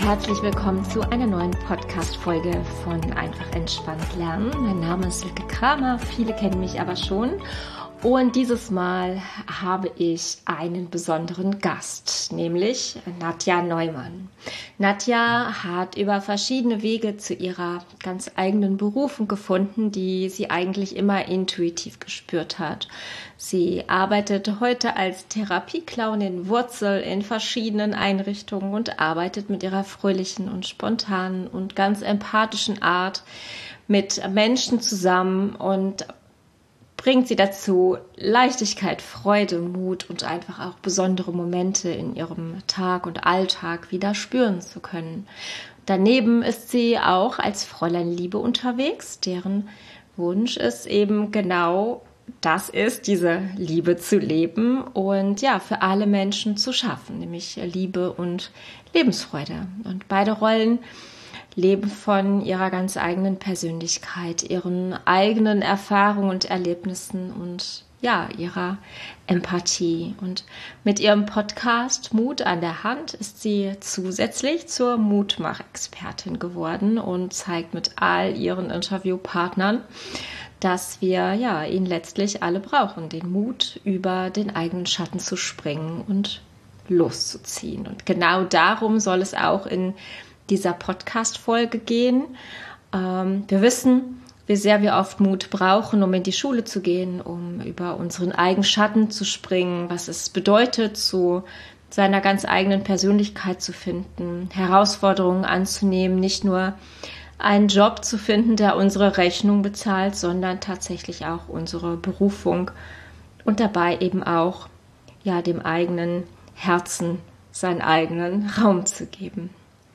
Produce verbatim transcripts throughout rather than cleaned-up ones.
herzlich willkommen zu einer neuen Podcast-Folge von Einfach Entspannt Lernen. Mein Name ist Silke Kramer, viele kennen mich aber schon. Und dieses Mal habe ich einen besonderen Gast, nämlich Nadja Neumann. Nadja hat über verschiedene Wege zu ihrer ganz eigenen Berufung gefunden, die sie eigentlich immer intuitiv gespürt hat. Sie arbeitet heute als Therapieclown in Wurzel in verschiedenen Einrichtungen und arbeitet mit ihrer fröhlichen und spontanen und ganz empathischen Art mit Menschen zusammen und bringt sie dazu, Leichtigkeit, Freude, Mut und einfach auch besondere Momente in ihrem Tag und Alltag wieder spüren zu können. Daneben ist sie auch als Fräulein Liebe unterwegs, deren Wunsch ist eben genau das ist, diese Liebe zu leben und ja, für alle Menschen zu schaffen, nämlich Liebe und Lebensfreude. Und beide Rollen leben von ihrer ganz eigenen Persönlichkeit, ihren eigenen Erfahrungen und Erlebnissen und ja, ihrer Empathie. Und mit ihrem Podcast Mut an der Hand ist sie zusätzlich zur Mutmach-Expertin geworden und zeigt mit all ihren Interviewpartnern, dass wir ja ihn letztlich alle brauchen, den Mut, über den eigenen Schatten zu springen und loszuziehen. Und genau darum soll es auch in dieser Podcast-Folge gehen. Ähm, wir wissen, wie sehr wir oft Mut brauchen, um in die Schule zu gehen, um über unseren eigenen Schatten zu springen, was es bedeutet, zu seiner ganz eigenen Persönlichkeit zu finden, Herausforderungen anzunehmen, nicht nur einen Job zu finden, der unsere Rechnung bezahlt, sondern tatsächlich auch unsere Berufung und dabei eben auch ja, dem eigenen Herzen seinen eigenen Raum zu geben.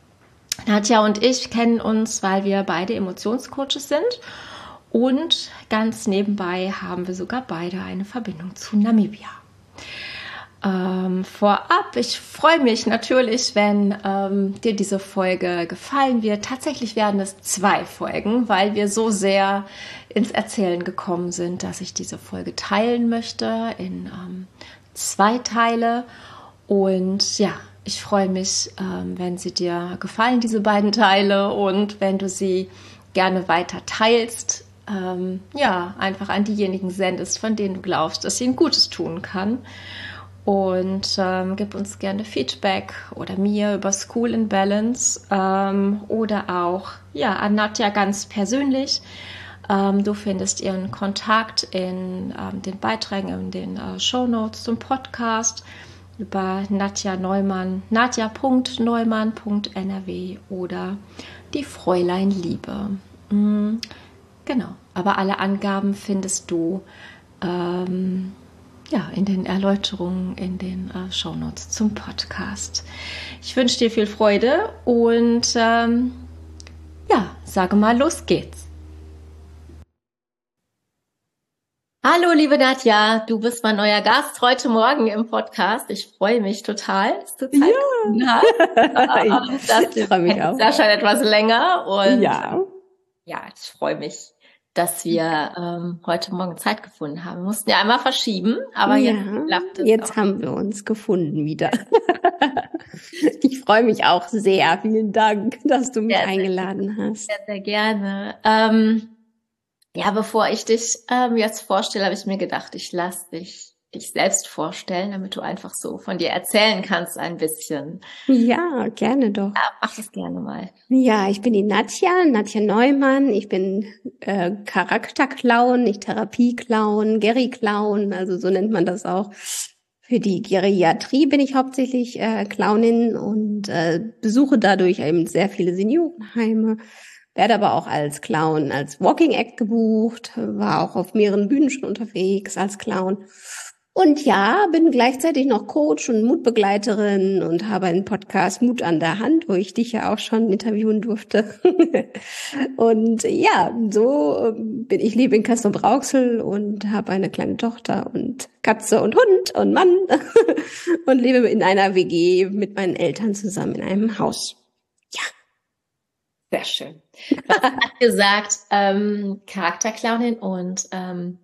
Nadja und ich kennen uns, weil wir beide Emotionscoaches sind und ganz nebenbei haben wir sogar beide eine Verbindung zu Namibia. Ähm, vorab, ich freue mich natürlich, wenn ähm, dir diese Folge gefallen wird. Tatsächlich werden es zwei Folgen, weil wir so sehr ins Erzählen gekommen sind, dass ich diese Folge teilen möchte in ähm, zwei Teile und ja, ich freue mich, ähm, wenn sie dir gefallen, diese beiden Teile, und wenn du sie gerne weiter teilst, ähm, ja, einfach an diejenigen sendest, von denen du glaubst, dass sie ein Gutes tun kann. Und ähm, gib uns gerne Feedback oder mir über School in Balance ähm, oder auch ja, an Nadja ganz persönlich. Ähm, du findest ihren Kontakt in ähm, den Beiträgen, in den äh, Shownotes zum Podcast über Nadja Neumann, nadja punkt neumann punkt n r w oder die Fräulein Liebe. Mhm, genau, aber alle Angaben findest du ähm, ja, in den Erläuterungen, in den äh, Shownotes zum Podcast. Ich wünsche dir viel Freude und ähm, ja, sage mal, los geht's. Hallo, liebe Nadja, du bist mein neuer Gast heute Morgen im Podcast. Ich freue mich total, dass du Zeit gefunden hast. Das ich freue mich auch. Das ist ja schon etwas länger und ja, ja, ich freue mich, dass wir ähm, heute Morgen Zeit gefunden haben. Wir mussten ja einmal verschieben, aber ja, jetzt klappt es. Jetzt auch. haben wir uns gefunden wieder. Ich freue mich auch sehr. Vielen Dank, dass du mich sehr, eingeladen sehr, hast. Sehr, sehr gerne. Ähm, Ja, bevor ich dich ähm, jetzt vorstelle, habe ich mir gedacht, ich lasse dich dich selbst vorstellen, damit du einfach so von dir erzählen kannst ein bisschen. Ja, gerne doch. Ja, mach das gerne mal. Ja, ich bin die Nadja, Nadja Neumann. Ich bin äh, Charakterclown, nicht Therapieclown, Geri-Clown, also so nennt man das auch. Für die Geriatrie bin ich hauptsächlich äh, Clownin und äh, besuche dadurch eben sehr viele Seniorenheime. Werde aber auch als Clown, als Walking Act gebucht, war auch auf mehreren Bühnen schon unterwegs als Clown. Und ja, bin gleichzeitig noch Coach und Mutbegleiterin und habe einen Podcast Mut an der Hand, wo ich dich ja auch schon interviewen durfte. Und ja, so bin ich, lebe in Castrop-Rauxel und habe eine kleine Tochter und Katze und Hund und Mann und lebe in einer W G mit meinen Eltern zusammen in einem Haus. Ja. Sehr schön. Du hast gesagt, ähm, Charakterclownin und ähm,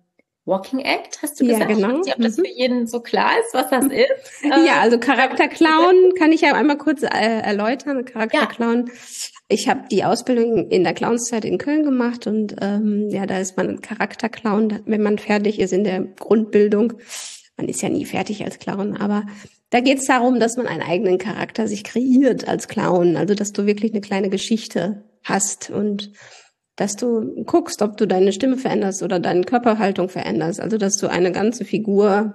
Walking Act, hast du Ja, gesagt? genau. Ich weiß nicht, ob das für jeden so klar ist, was das ist. Ja, also Charakterclown kann ich ja einmal kurz äh, erläutern. Charakterclown. Ja. Ich habe die Ausbildung in der Clownszeit in Köln gemacht und ähm, ja, da ist man ein Charakterclown, wenn man fertig ist in der Grundbildung. Man ist ja nie fertig als Clown, aber da geht es darum, dass man einen eigenen Charakter sich kreiert als Clown. Also dass du wirklich eine kleine Geschichte hast und dass du guckst, ob du deine Stimme veränderst oder deine Körperhaltung veränderst. Also, dass du eine ganze Figur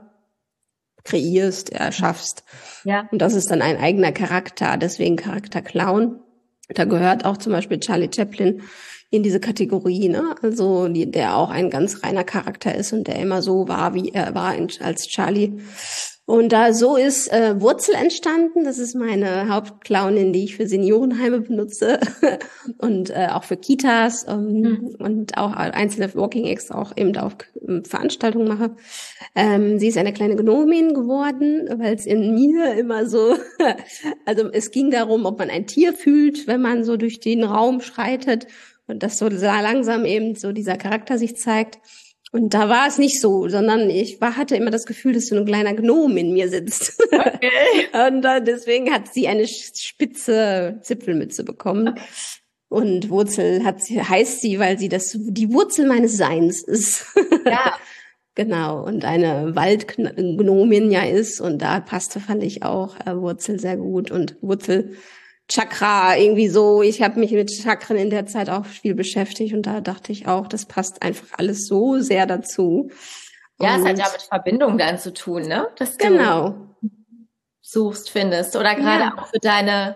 kreierst, erschaffst. Ja. Und das ist dann ein eigener Charakter, deswegen Charakter Clown. Da gehört auch zum Beispiel Charlie Chaplin in diese Kategorie, ne? Also, die, der auch ein ganz reiner Charakter ist und der immer so war, wie er war als Charlie. Und da so ist äh, Wurzel entstanden. Das ist meine Hauptclownin, die ich für Seniorenheime benutze und äh, auch für Kitas ähm, mhm. und auch einzelne Walking Acts auch eben auf äh, Veranstaltungen mache. Ähm, sie ist eine kleine Gnomin geworden, weil es in mir immer so, also es ging darum, ob man ein Tier fühlt, wenn man so durch den Raum schreitet und dass so langsam eben so dieser Charakter sich zeigt. Und da war es nicht so, sondern ich war, hatte immer das Gefühl, dass so ein kleiner Gnom in mir sitzt. Okay. Und äh, deswegen hat sie eine spitze Zipfelmütze bekommen. Okay. Und Wurzel hat sie, heißt sie, weil sie das die Wurzel meines Seins ist. Ja. Genau. Und eine Waldgnomin ja ist. Und da passte, fand ich auch äh, Wurzel sehr gut. Und Wurzel Chakra, irgendwie so. Ich habe mich mit Chakren in der Zeit auch viel beschäftigt und da dachte ich auch, das passt einfach alles so sehr dazu. Ja, und es hat ja mit Verbindung dann zu tun, ne? Dass du genau. suchst, findest. Oder gerade ja. auch für deine,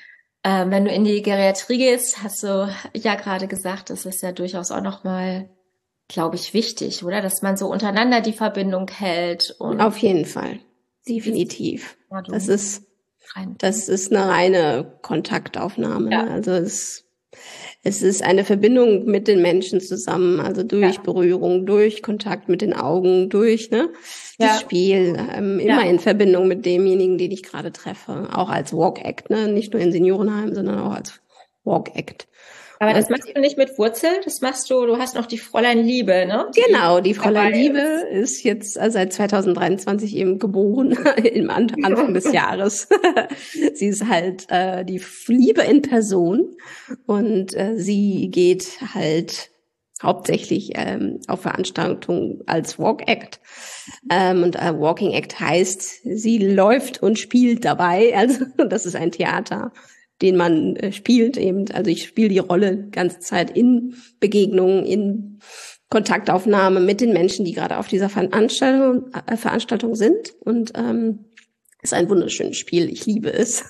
äh, wenn du in die Geriatrie gehst, hast du ja gerade gesagt, das ist ja durchaus auch nochmal, glaube ich, wichtig, oder? Dass man so untereinander die Verbindung hält. Und auf jeden Fall. Definitiv. Das ist Das ist eine reine Kontaktaufnahme. Ja. Also es, es ist eine Verbindung mit den Menschen zusammen, also durch ja. Berührung, durch Kontakt mit den Augen, durch ne das ja. Spiel, ähm, immer ja. in Verbindung mit demjenigen, den ich gerade treffe. Auch als Walk-Act, ne? Nicht nur in Seniorenheim, sondern auch als Walk-Act. Aber das machst du nicht mit Wurzel, das machst du, du hast noch die Fräulein Liebe, ne? Die genau, die Fräulein Liebe ist, ist jetzt seit zwanzig dreiundzwanzig eben geboren, im Anfang des Jahres. Sie ist halt äh, die Liebe in Person und äh, sie geht halt hauptsächlich ähm, auf Veranstaltungen als Walk-Act. Ähm, und äh, Walking Act heißt, sie läuft und spielt dabei, also das ist ein Theater, den man äh, spielt eben. Also ich spiele die Rolle die ganze Zeit in Begegnungen, in Kontaktaufnahme mit den Menschen, die gerade auf dieser Veranstaltung, äh, Veranstaltung sind. Und ähm, ist ein wunderschönes Spiel. Ich liebe es.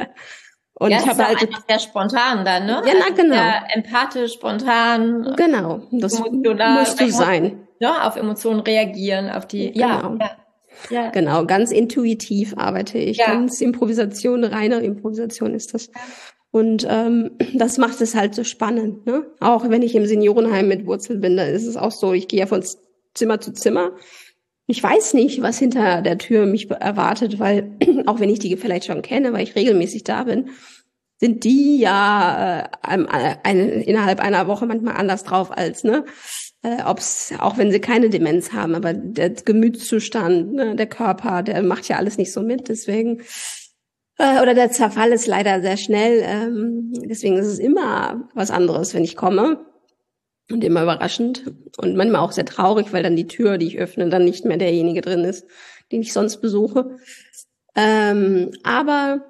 Und ja, ich habe halt einfach sehr spontan dann, ne? Ja, na, genau. Sehr empathisch, spontan. Genau. Das musst du sein. Ja, auf Emotionen reagieren, auf die. Genau. Ja. Ja. Genau, ganz intuitiv arbeite ich. Ja. Ganz Improvisation, reine Improvisation ist das. Ja. Und ähm, das macht es halt so spannend, ne? Auch wenn ich im Seniorenheim mit Wurzel bin, da ist es auch so, ich gehe ja von Zimmer zu Zimmer. Ich weiß nicht, was hinter der Tür mich erwartet, weil auch wenn ich die vielleicht schon kenne, weil ich regelmäßig da bin, sind die ja äh, eine, innerhalb einer Woche manchmal anders drauf als, ne? Äh, ob's, auch wenn sie keine Demenz haben, aber der Gemütszustand, ne, der Körper, der macht ja alles nicht so mit, deswegen, äh, oder der Zerfall ist leider sehr schnell, ähm, deswegen ist es immer was anderes, wenn ich komme und immer überraschend und manchmal auch sehr traurig, weil dann die Tür, die ich öffne, dann nicht mehr derjenige drin ist, den ich sonst besuche. Ähm, aber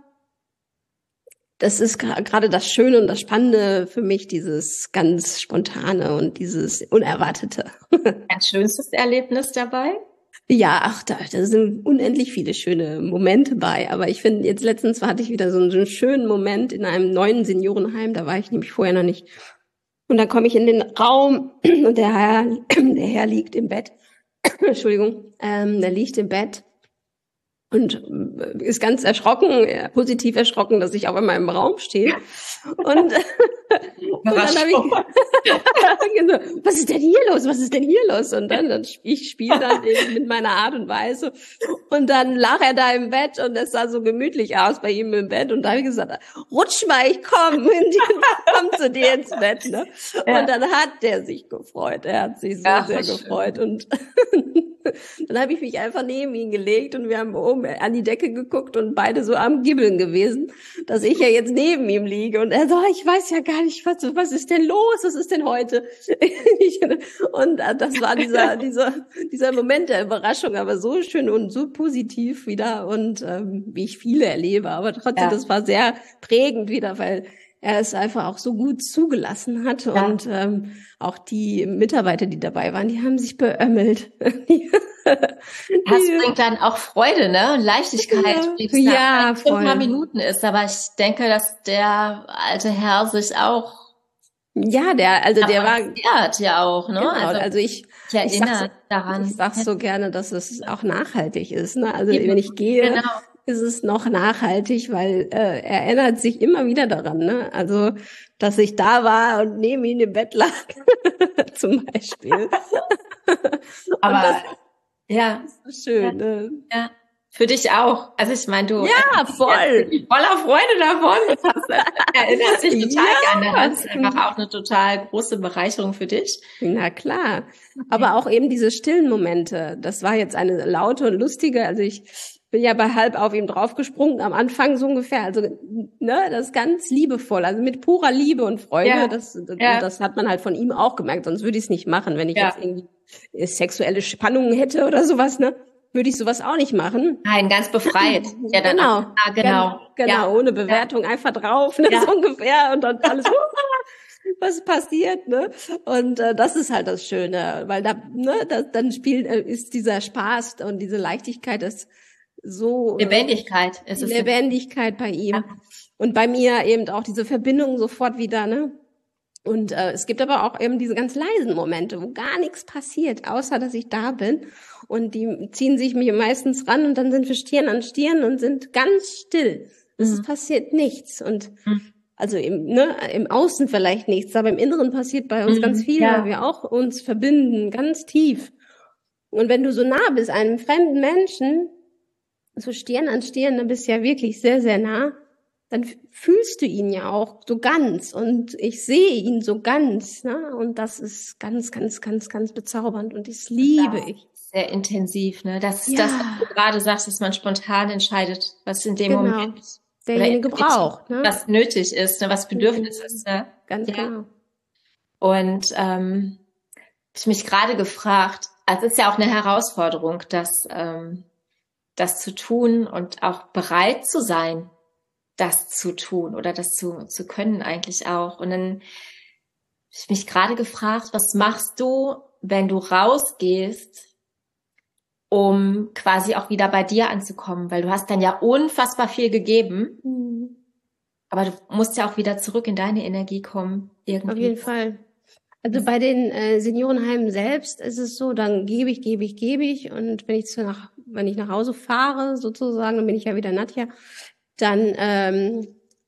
das ist gerade das Schöne und das Spannende für mich, dieses ganz Spontane und dieses Unerwartete. Ein schönstes Erlebnis dabei? Ja, ach, da, da sind unendlich viele schöne Momente bei. Aber ich finde, jetzt letztens hatte ich wieder so einen, so einen schönen Moment in einem neuen Seniorenheim. Da war ich nämlich vorher noch nicht. Und dann komme ich in den Raum und der Herr, der Herr liegt im Bett. Entschuldigung, ähm, der liegt im Bett. Und ist ganz erschrocken, positiv erschrocken, dass ich auch in meinem Raum stehe. Und Und dann habe ich so, was ist denn hier los? Was ist denn hier los? Und dann, dann ich spiele dann eben mit meiner Art und Weise. Und dann lag er da im Bett und es sah so gemütlich aus bei ihm im Bett. Und da habe ich gesagt, rutsch mal, ich komm, komm zu dir ins Bett. Ne? Ja. Und dann hat der sich gefreut. Er hat sich sehr, Ach, sehr gefreut. Schön. Und dann habe ich mich einfach neben ihn gelegt und wir haben oben an die Decke geguckt und beide so am Gibbeln gewesen, dass ich ja jetzt neben ihm liege. Und er so, ich weiß ja gar nicht, was, was ist denn los? Was ist denn heute? Und das war dieser, dieser, dieser Moment der Überraschung, aber so schön und so positiv wieder und ähm, wie ich viele erlebe. Aber trotzdem, ja. das war sehr prägend wieder, weil er es einfach auch so gut zugelassen hat ja. und ähm, auch die Mitarbeiter, die dabei waren, die haben sich beömmelt. Das bringt dann auch Freude, ne? Und Leichtigkeit, wie es ja, fünf mal Minuten ist. Aber ich denke, dass der alte Herr sich auch ja, der, also der war ja auch, ne? Genau, also, also ich, ich erinnere daran. Ich sag so gerne, dass es auch nachhaltig ist, ne? Also wenn ich gehe, genau. ist es noch nachhaltig, weil äh, er erinnert sich immer wieder daran, ne? Also, dass ich da war und neben ihm im Bett lag, zum Beispiel. Aber das, ja, ist so schön. Ja. Ne? Ja. Für dich auch. Also ich meine, du ja, voll. voller Freude davon. Das erinnert sich total ja, gerne. Das ist einfach auch eine total große Bereicherung für dich. Na klar. Aber auch eben diese stillen Momente. Das war jetzt eine laute und lustige. Also ich bin ja bei halb auf ihm draufgesprungen am Anfang so ungefähr. Also ne, das ist ganz liebevoll. Also mit purer Liebe und Freude. Ja. Das, das, ja. das hat man halt von ihm auch gemerkt. Sonst würde ich es nicht machen, wenn ich ja. jetzt irgendwie sexuelle Spannungen hätte oder sowas, ne? Würde ich sowas auch nicht machen. Nein, ganz befreit. Ja, dann genau, auch, genau, genau, ja. ohne Bewertung, ja. einfach drauf, ne, ja. so ungefähr und dann alles, was passiert, ne? Und äh, das ist halt das Schöne, weil da, ne, das, dann spielt äh, ist dieser Spaß und diese Leichtigkeit, das so Lebendigkeit ist es. Lebendigkeit bei ihm ja. und bei mir eben auch diese Verbindung sofort wieder, ne? Und äh, es gibt aber auch eben diese ganz leisen Momente, wo gar nichts passiert, außer dass ich da bin. Und die ziehen sich mir meistens ran und dann sind wir Stirn an Stirn und sind ganz still. Es mhm. passiert nichts. Und mhm. also im, ne, im Außen vielleicht nichts, aber im Inneren passiert bei uns mhm. ganz viel, ja. weil wir auch uns verbinden, ganz tief. Und wenn du so nah bist, einem fremden Menschen, so Stirn an Stirn, dann bist du ja wirklich sehr, sehr nah. Dann fühlst du ihn ja auch so ganz und ich sehe ihn so ganz, ne? Und das ist ganz, ganz, ganz, ganz bezaubernd und das liebe ich. Sehr intensiv, ne? Das ist ja. das, was du gerade sagst, dass man spontan entscheidet, was in dem genau. Moment derjenige braucht, ne? Was nötig ist, ne? Was Bedürfnis mhm. ist, ne? Ganz ja. genau. Und ähm, ich mich gerade gefragt, also es ist ja auch eine Herausforderung, das, ähm, das zu tun und auch bereit zu sein, das zu tun oder das zu, zu können eigentlich auch. Und dann habe ich mich gerade gefragt, was machst du, wenn du rausgehst, um quasi auch wieder bei dir anzukommen? Weil du hast dann ja unfassbar viel gegeben, mhm. aber du musst ja auch wieder zurück in deine Energie kommen. Irgendwie. Auf jeden Fall. Also bei den äh, Seniorenheimen selbst ist es so, dann gebe ich, gebe ich, gebe ich und wenn ich zu nach, wenn ich nach Hause fahre sozusagen, dann bin ich ja wieder Nadja, dann ähm,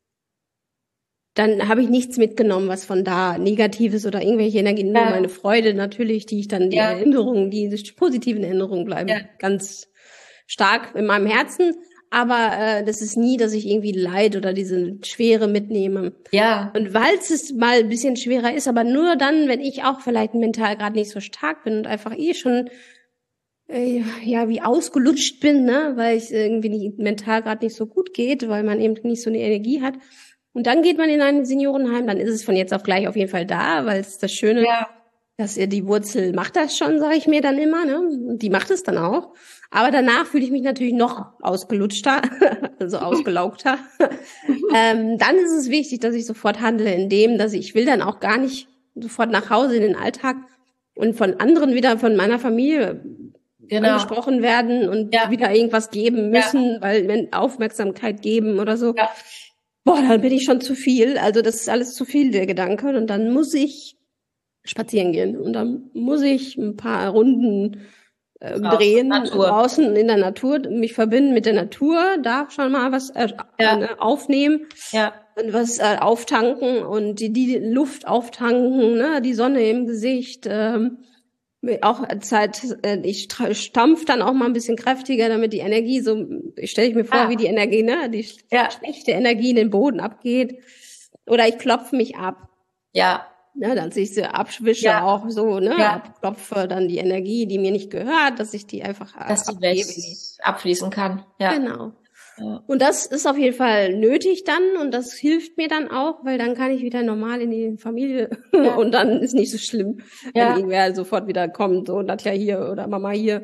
dann habe ich nichts mitgenommen, was von da Negatives oder irgendwelche Energien, nur ja. meine Freude natürlich, die ich dann, die ja. Erinnerungen, die positiven Erinnerungen bleiben ja. ganz stark in meinem Herzen, aber äh, das ist nie, dass ich irgendwie Leid oder diese Schwere mitnehme. Ja. Und weil es mal ein bisschen schwerer ist, aber nur dann, wenn ich auch vielleicht mental gerade nicht so stark bin und einfach eh schon ja, wie ausgelutscht bin, ne, weil ich irgendwie nicht, mental gerade nicht so gut geht, weil man eben nicht so eine Energie hat. Und dann geht man in ein Seniorenheim, dann ist es von jetzt auf gleich auf jeden Fall da, weil es das Schöne, ja. dass ihr die Wurzel macht das schon, sage ich mir dann immer, ne, und die macht es dann auch. Aber danach fühle ich mich natürlich noch ausgelutschter, also ausgelaugter. ähm, dann ist es wichtig, dass ich sofort handle, indem, dass ich, ich will dann auch gar nicht sofort nach Hause in den Alltag und von anderen wieder, von meiner Familie Genau. angesprochen werden und ja. wieder irgendwas geben müssen, ja. weil wenn Aufmerksamkeit geben oder so, ja. boah, dann bin ich schon zu viel. Also das ist alles zu viel, der Gedanke. Und dann muss ich spazieren gehen und dann muss ich ein paar Runden äh, drehen Natur. draußen in der Natur, mich verbinden mit der Natur, da schon mal was äh, ja. aufnehmen. Ja. und was äh, auftanken und die, die Luft auftanken, ne, die Sonne im Gesicht. Ähm, auch Zeit, äh, ich stampf dann auch mal ein bisschen kräftiger, damit die Energie so, ich stelle ich mir vor, Ah. wie die Energie, ne, die Ja. schlechte Energie in den Boden abgeht. Oder ich klopfe mich ab. Ja. Ne, dass ich sie abschwische, Ja. auch so, ne, Ja. abklopfe dann die Energie, die mir nicht gehört, dass ich die einfach Dass die abgebe. weg abfließen kann. Ja. Genau. Ja. Und das ist auf jeden Fall nötig dann und das hilft mir dann auch, weil dann kann ich wieder normal in die Familie Ja. und dann ist nicht so schlimm, wenn Ja. irgendwer sofort wieder kommt, so Nadja hier oder Mama hier.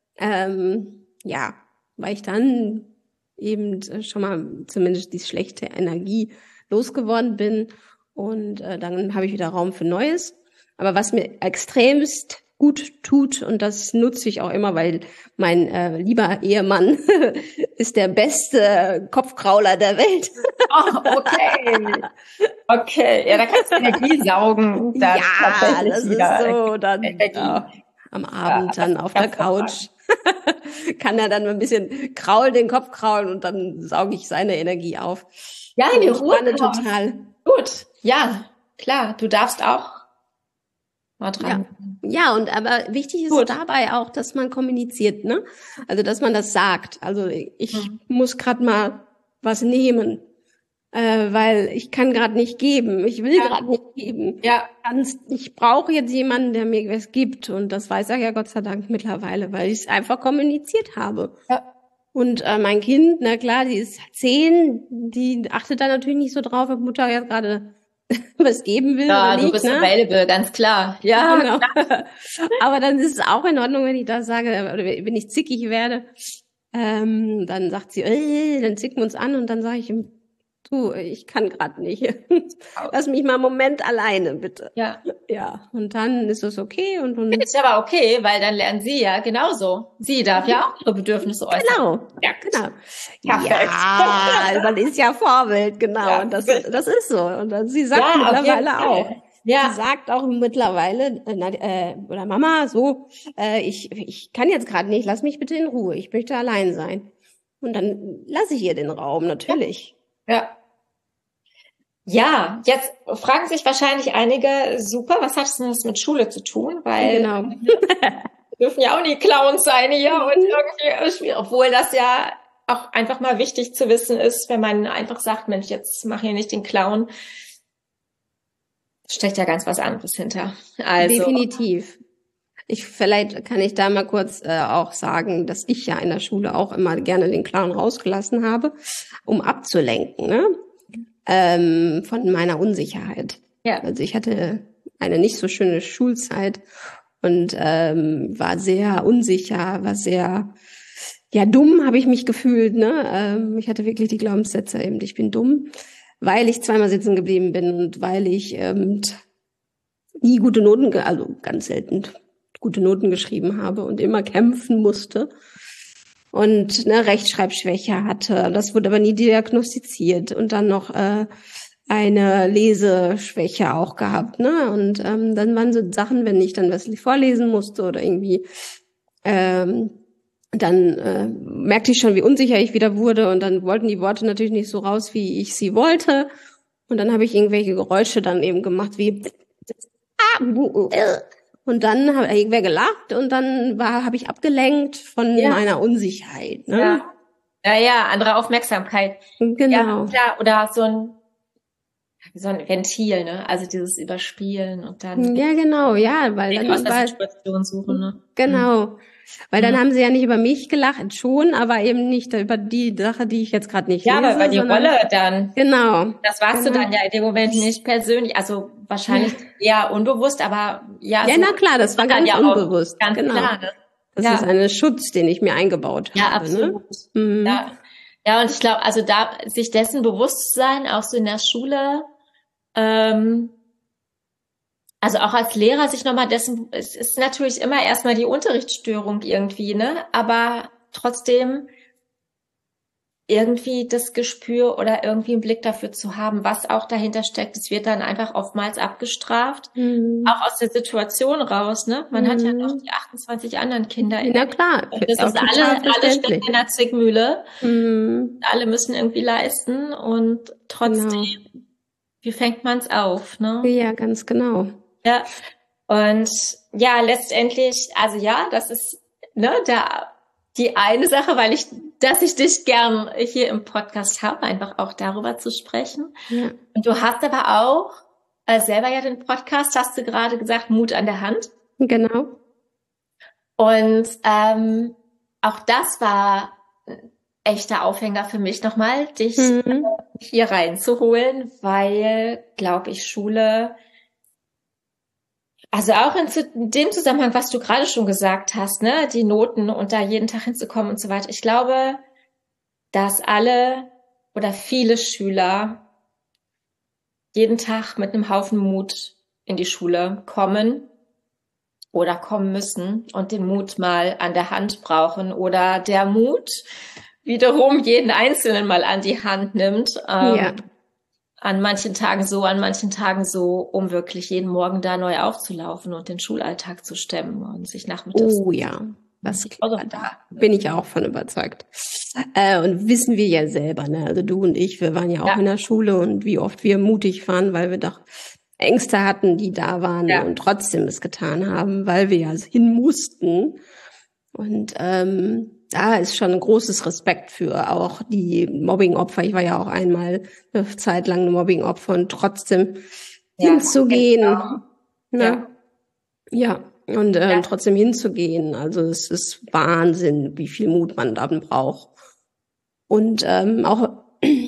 Ähm, ja, weil ich dann eben schon mal zumindest die schlechte Energie losgeworden bin und äh, dann habe ich wieder Raum für Neues. Aber was mir extremst gut tut und das nutze ich auch immer, weil mein äh, lieber Ehemann ist der beste Kopfkrauler der Welt. Oh, okay. Okay, ja, da kannst du Energie saugen. Dann Ja, das wieder ist so, dann Energie. ja, am Abend Ja, dann auf der Couch kann er dann ein bisschen kraulen, den Kopf kraulen und dann sauge ich seine Energie auf. Ja, in die Ich Ruhe. spanne total. Gut, ja, klar, du darfst auch mal dran. Ja, und aber wichtig ist Gut. dabei auch, dass man kommuniziert, ne? Also, dass man das sagt. Also, ich Mhm. muss gerade mal was nehmen, äh, weil ich kann gerade nicht geben. Ich will Ja. gerade nicht geben. Ja, Ganz, ich brauche jetzt jemanden, der mir was gibt. Und das weiß er ja Gott sei Dank mittlerweile, weil ich es einfach kommuniziert habe. ja, Und äh, mein Kind, na klar, die ist zehn, die achtet da natürlich nicht so drauf, ob Mutter jetzt gerade was geben will ja oder du nicht. bist Ne? available, ganz klar. Ja, Genau. Aber dann ist es auch in Ordnung, wenn ich da sage, oder wenn ich zickig werde, ähm, dann sagt sie, äh, dann zicken wir uns an und dann sage ich ihm, du, ich kann gerade nicht. Lass mich mal einen Moment alleine, bitte. ja. Ja, und dann ist es okay und dann Ist aber okay, weil dann lernen sie ja genauso. Sie darf ja auch ihre Bedürfnisse äußern. genau, Ja, genau. Perfekt. Ja, man ist ja Vorbild, genau. Ja. Und das, das ist so. Und dann, sie sagt Ja, auf jeden mittlerweile Fall. auch. Sie Ja, sagt auch mittlerweile, äh, na, äh, oder Mama, so, äh, ich, ich kann jetzt gerade nicht, lass mich bitte in Ruhe, ich möchte allein sein. Und dann lasse ich ihr den Raum, natürlich. ja. Ja, jetzt fragen sich wahrscheinlich einige, super, was hat denn das mit Schule zu tun? Weil Genau. wir dürfen ja auch nie Clowns sein hier und irgendwie schwierig, obwohl das ja auch einfach mal wichtig zu wissen ist, wenn man einfach sagt, Mensch, jetzt mach hier nicht den Clown, steckt ja ganz was anderes hinter. Also, Definitiv. Ich, vielleicht kann ich da mal kurz äh, auch sagen, dass ich ja in der Schule auch immer gerne den Clown rausgelassen habe, um abzulenken, ne? Ähm, von meiner Unsicherheit. ja, Also ich hatte eine nicht so schöne Schulzeit und ähm, war sehr unsicher, war sehr, ja, dumm habe ich mich gefühlt, ne? Ähm, ich hatte wirklich die Glaubenssätze eben, ich bin dumm, weil ich zweimal sitzen geblieben bin und weil ich ähm, nie gute Noten, ge- also ganz selten gute Noten geschrieben habe und immer kämpfen musste und eine Rechtschreibschwäche hatte. Das wurde aber nie diagnostiziert und dann noch äh, eine Leseschwäche auch gehabt, ne? Und ähm, dann waren so Sachen, wenn ich dann was vorlesen musste oder irgendwie, ähm, dann äh, merkte ich schon, wie unsicher ich wieder wurde und dann wollten die Worte natürlich nicht so raus, wie ich sie wollte. Und dann habe ich irgendwelche Geräusche dann eben gemacht, wie und dann hat irgendwer gelacht und dann war habe ich abgelenkt von Ja. meiner Unsicherheit, ne? ja, ja, ja, andere Aufmerksamkeit. Genau. Ja, klar, oder so ein, so ein Ventil, ne? Also dieses Überspielen und dann Ja, genau, ja, weil aus dann der war, Situation suchen, ne? genau. Weil dann Mhm. haben sie ja nicht über mich gelacht, schon, aber eben nicht über die Sache, die ich jetzt gerade nicht Ja, lese. aber über die sondern, Rolle dann. Genau. Das warst Genau. du dann ja in dem Moment nicht persönlich, also wahrscheinlich eher unbewusst, aber ja, Ja, so na klar, das war dann ganz ja auch unbewusst. ganz Genau. klar, ne? Das Ja. ist ein Schutz, den ich mir eingebaut Ja, habe. absolut. Ne? Mhm. Ja. Ja, und ich glaube, also da sich dessen bewusst zu sein, auch so in der Schule, ähm, also auch als Lehrer sich nochmal dessen, es ist natürlich immer erstmal die Unterrichtsstörung irgendwie, ne? Aber trotzdem irgendwie das Gespür oder irgendwie einen Blick dafür zu haben, was auch dahinter steckt. Es wird dann einfach oftmals abgestraft, Mhm. auch aus der Situation raus, ne? Man hat ja noch Mhm. die achtundzwanzig anderen Kinder. Na klar, Und das auch ist total alle, alle stecken verständlich. in der Zwickmühle. Mhm. Alle müssen irgendwie leisten und trotzdem, Genau. wie fängt man es auf, ne? Ja, ganz genau. Ja. Und ja, letztendlich, also ja, das ist, ne, da die eine Sache, weil ich, dass ich dich gern hier im Podcast habe, einfach auch darüber zu sprechen. Ja. Und du hast aber auch äh, selber ja den Podcast, hast du gerade gesagt, Mut an der Hand. Genau. Und ähm, auch das war ein echter Aufhänger für mich nochmal, dich Mhm. äh, hier reinzuholen, weil, glaube ich, Schule, also auch in, zu- in dem Zusammenhang, was du gerade schon gesagt hast, ne, die Noten und da jeden Tag hinzukommen und so weiter. Ich glaube, dass alle oder viele Schüler jeden Tag mit einem Haufen Mut in die Schule kommen oder kommen müssen und den Mut mal an der Hand brauchen oder der Mut wiederum jeden Einzelnen mal an die Hand nimmt. Ähm, Ja. An manchen Tagen so, an manchen Tagen so, um wirklich jeden Morgen da neu aufzulaufen und den Schulalltag zu stemmen und sich nachmittags. Oh ja, das, Also, da bin ich auch von überzeugt. Äh, und wissen wir ja selber, ne? Also du und ich, wir waren ja auch Ja. in der Schule und wie oft wir mutig waren, weil wir doch Ängste hatten, die da waren Ja. und trotzdem es getan haben, weil wir ja hin mussten. Und ähm, da ist schon ein großes Respekt für auch die Mobbing-Opfer. Ich war ja auch einmal eine Zeit lang ein Mobbing-Opfer und trotzdem Ja. hinzugehen. Genau. Ne? Ja, und ähm, Ja. trotzdem hinzugehen. Also es ist Wahnsinn, wie viel Mut man dann braucht. Und ähm, auch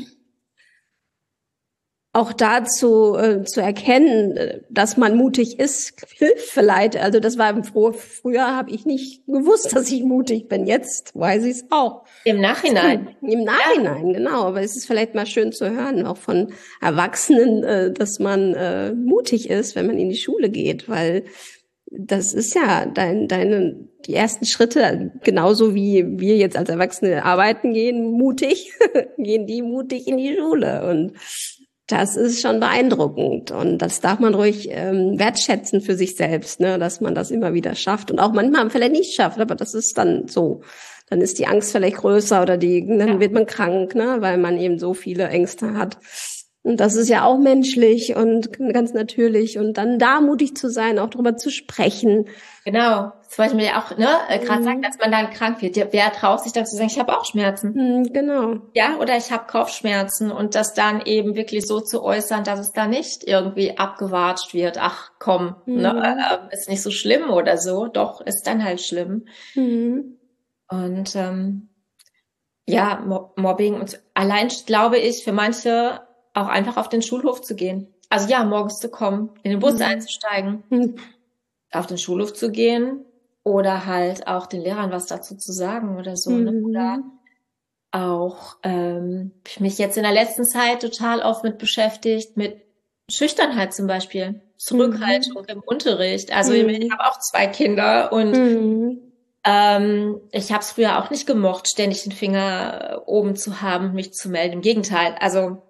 auch dazu äh, zu erkennen, äh, dass man mutig ist, hilft vielleicht. Also das war im Fro früher habe ich nicht gewusst, dass ich mutig bin. Jetzt weiß ich es auch. Im Nachhinein. Im Nachhinein, genau. Aber es ist vielleicht mal schön zu hören, auch von Erwachsenen, äh, dass man äh, mutig ist, wenn man in die Schule geht, weil das ist ja dein, deine, die ersten Schritte, genauso wie wir jetzt als Erwachsene arbeiten gehen, mutig, gehen die mutig in die Schule. Und das ist schon beeindruckend. Und das darf man ruhig ähm, wertschätzen für sich selbst, ne, dass man das immer wieder schafft und auch manchmal vielleicht nicht schafft, aber das ist dann so. Dann ist die Angst vielleicht größer oder die, dann Ja. wird man krank, ne, weil man eben so viele Ängste hat. Und das ist ja auch menschlich und ganz natürlich. Und dann da mutig zu sein, auch darüber zu sprechen. Genau. Das wollte ich mir ja auch, ne, äh, gerade Mhm. sagen, dass man dann krank wird. Ja, wer traut sich dann zu sagen, ich habe auch Schmerzen? Hm, genau. Ja, oder ich habe Kopfschmerzen und das dann eben wirklich so zu äußern, dass es da nicht irgendwie abgewatscht wird. Ach komm, Mhm. ne, äh, ist nicht so schlimm oder so. Doch, ist dann halt schlimm. Mhm. Und ähm, ja, Mo Mobbing und allein glaube ich für manche auch einfach auf den Schulhof zu gehen. Also ja, morgens zu kommen, in den Bus Mhm. einzusteigen, Hm. auf den Schulhof zu gehen oder halt auch den Lehrern was dazu zu sagen oder so. Ne? Oder Mhm. auch ähm, hab ich mich jetzt in der letzten Zeit total oft mit beschäftigt, mit Schüchternheit zum Beispiel, Zurückhaltung im Unterricht. Also Mhm. ich habe auch zwei Kinder und Mhm. ähm, ich habe es früher auch nicht gemocht, ständig den Finger äh, oben zu haben, mich zu melden. Im Gegenteil, also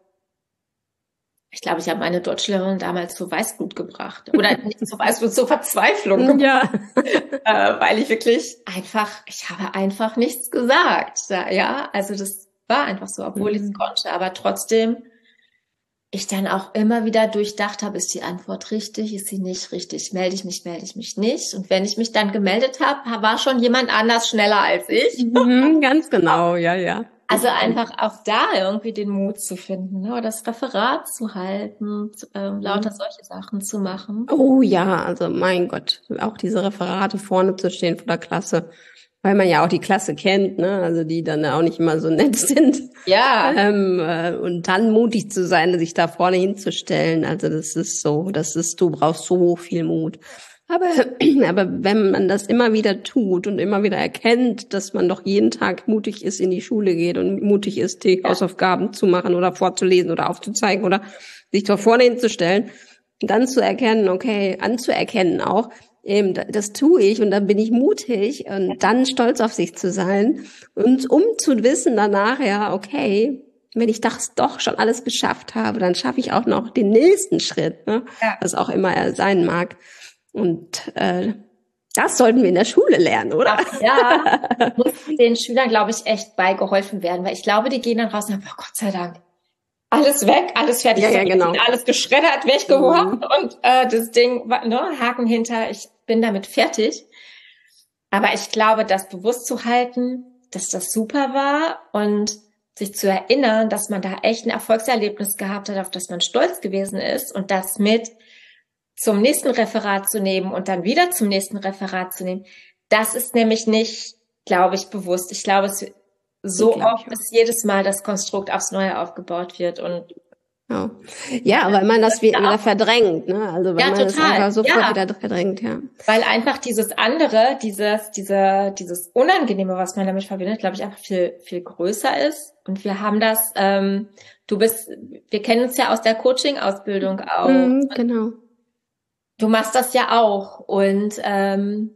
ich glaube, ich habe meine Deutschlehrerin damals zur Weißblut gebracht. Oder nicht zur Weißblut, zur Verzweiflung gebracht, Ja. äh, weil ich wirklich einfach, ich habe einfach nichts gesagt. Da, ja, also das war einfach so, obwohl ich es Mhm. konnte. Aber trotzdem, ich dann auch immer wieder durchdacht habe, ist die Antwort richtig, ist sie nicht richtig? Melde ich mich, melde ich mich nicht? Und wenn ich mich dann gemeldet habe, war schon jemand anders schneller als ich. Mhm, ganz genau, ja, ja. Also einfach auch da irgendwie den Mut zu finden, ne? Oder das Referat zu halten, zu- ähm, lauter solche Sachen zu machen. Oh ja, also mein Gott, auch diese Referate vorne zu stehen vor der Klasse, weil man ja auch die Klasse kennt, ne? Also die dann auch nicht immer so nett sind. Ja, Ähm, äh, und dann mutig zu sein, sich da vorne hinzustellen. Also das ist so, das ist, du brauchst so viel Mut. Aber, aber wenn man das immer wieder tut und immer wieder erkennt, dass man doch jeden Tag mutig ist, in die Schule geht und mutig ist, die Ja. Hausaufgaben zu machen oder vorzulesen oder aufzuzeigen oder sich da vorne hinzustellen, dann zu erkennen, okay, anzuerkennen auch, Eben, das tue ich und dann bin ich mutig und dann stolz auf sich zu sein und um zu wissen danach, ja, okay, wenn ich das doch schon alles geschafft habe, dann schaffe ich auch noch den nächsten Schritt, ne? Ja. Was auch immer er sein mag. Und äh, das sollten wir in der Schule lernen, oder? Ach, ja, muss den Schülern, glaube ich, echt beigeholfen werden, weil ich glaube, die gehen dann raus und sagen, oh Gott sei Dank, alles weg, alles fertig, Ja, ja, genau. alles geschreddert, weggeworfen mhm. und äh, das Ding, ne, Haken hinter, ich bin damit fertig. Aber ich glaube, das bewusst zu halten, dass das super war und sich zu erinnern, dass man da echt ein Erfolgserlebnis gehabt hat, auf das man stolz gewesen ist und das mit zum nächsten Referat zu nehmen und dann wieder zum nächsten Referat zu nehmen, das ist nämlich nicht, glaube ich, bewusst. Ich glaube, es so oft, dass jedes Mal das Konstrukt aufs Neue aufgebaut wird und ja, ja, weil man das wieder verdrängt, ne? Also weil ja, man total. das einfach sofort ja. wieder verdrängt, ja. Weil einfach dieses andere, dieses, diese, dieses Unangenehme, was man damit verbindet, glaube ich, einfach viel, viel größer ist. Und wir haben das, ähm, du bist, wir kennen uns ja aus der Coaching-Ausbildung auch. Mhm, genau. Du machst das ja auch. Und ähm,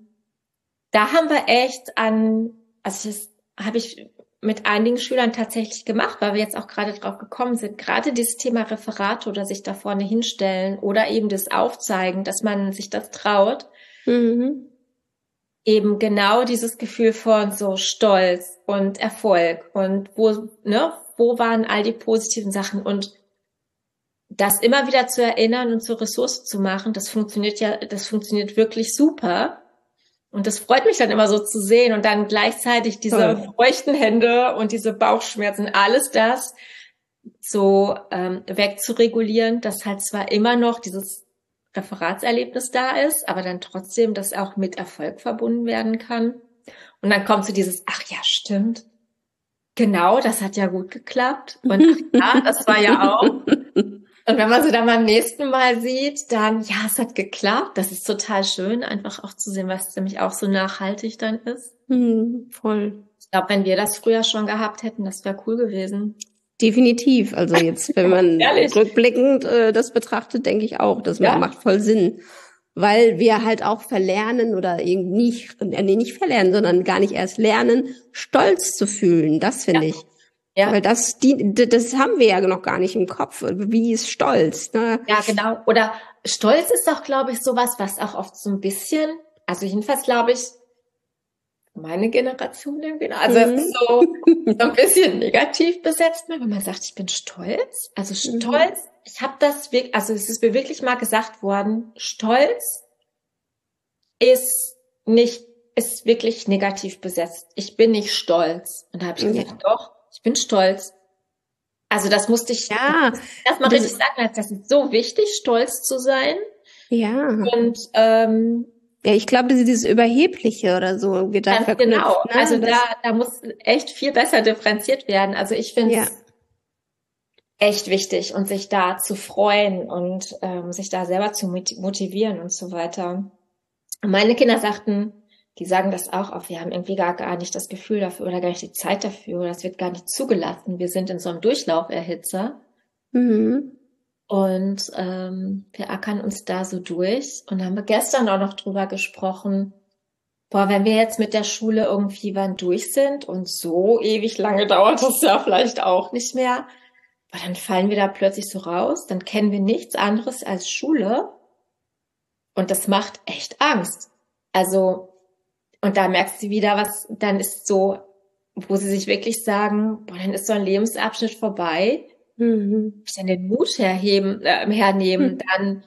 da haben wir echt an, also das habe ich mit einigen Schülern tatsächlich gemacht, weil wir jetzt auch gerade drauf gekommen sind, gerade dieses Thema Referat oder sich da vorne hinstellen oder eben das Aufzeigen, dass man sich das traut, mhm. eben genau dieses Gefühl von so Stolz und Erfolg und wo, ne, wo waren all die positiven Sachen und das immer wieder zu erinnern und zur Ressource zu machen, das funktioniert ja, das funktioniert wirklich super. Und das freut mich dann immer so zu sehen und dann gleichzeitig diese Toll. feuchten Hände und diese Bauchschmerzen, alles das so ähm, wegzuregulieren, dass halt zwar immer noch dieses Referatserlebnis da ist, aber dann trotzdem das auch mit Erfolg verbunden werden kann. Und dann kommt so dieses, ach ja, stimmt, genau, das hat ja gut geklappt. Und ach ja, das war ja auch. Und wenn man sie dann beim nächsten Mal sieht, dann, ja, es hat geklappt. Das ist total schön, einfach auch zu sehen, was nämlich auch so nachhaltig dann ist. Mhm, voll. Ich glaube, wenn wir das früher schon gehabt hätten, das wäre cool gewesen. Definitiv. Also jetzt, wenn man rückblickend äh, das betrachtet, denke ich auch, das ja. macht voll Sinn. Weil wir halt auch verlernen oder irgendwie nicht, äh, nee, nicht verlernen, sondern gar nicht erst lernen, stolz zu fühlen. Das finde ja. ich. Ja. Weil das, die, das haben wir ja noch gar nicht im Kopf. Wie ist Stolz? Ne? Ja, genau. Oder Stolz ist auch, glaube ich, sowas, was auch oft so ein bisschen, also jedenfalls glaube ich, meine Generation irgendwie, also mhm. es ist so, so ein bisschen negativ besetzt, wenn man sagt, ich bin stolz. Also stolz, mhm. ich habe das wirklich, also es ist mir wirklich mal gesagt worden, Stolz ist nicht, ist wirklich negativ besetzt. Ich bin nicht stolz. Und da habe ich gesagt, ja. doch, ich bin stolz. Also das musste ich ja, erstmal richtig sagen, das ist so wichtig, stolz zu sein. Ja. Und ähm, ja, ich glaube, dieses Überhebliche oder so wird da ganz verknüpft. Genau, ne? also das, da, da muss echt viel besser differenziert werden. Also ich finde es ja. echt wichtig und sich da zu freuen und ähm, sich da selber zu motivieren und so weiter. Und meine Kinder sagten, die sagen das auch oft, wir haben irgendwie gar, gar nicht das Gefühl dafür oder gar nicht die Zeit dafür oder das wird gar nicht zugelassen. Wir sind in so einem Durchlauferhitzer mhm. und ähm, wir ackern uns da so durch und haben wir gestern auch noch drüber gesprochen, boah, wenn wir jetzt mit der Schule irgendwie wann durch sind und so ewig lange dauert das ja vielleicht auch nicht mehr, aber dann fallen wir da plötzlich so raus, dann kennen wir nichts anderes als Schule und das macht echt Angst. Also und da merkst du wieder, was dann ist so, wo sie sich wirklich sagen, boah, dann ist so ein Lebensabschnitt vorbei. Mhm. Ich dann den Mut herheben, äh, hernehmen, mhm. dann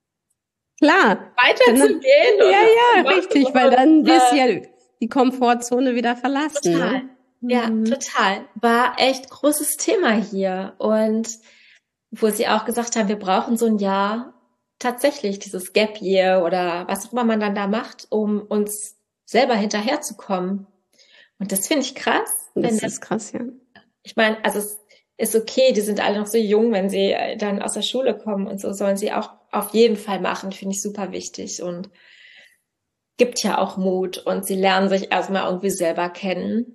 klar weiterzugehen. Ja, ja, richtig, weil dann wirst du ja die Komfortzone wieder verlassen. Total. Ne? Ja, mhm. total. War echt großes Thema hier. Und wo sie auch gesagt haben, wir brauchen so ein Jahr tatsächlich dieses Gap Year oder was auch immer man dann da macht, um uns selber hinterherzukommen. Und das finde ich krass. Das ist krass, ja. Ich meine, also es ist okay, die sind alle noch so jung, wenn sie dann aus der Schule kommen und so sollen sie auch auf jeden Fall machen, finde ich super wichtig und gibt ja auch Mut und sie lernen sich erstmal irgendwie selber kennen.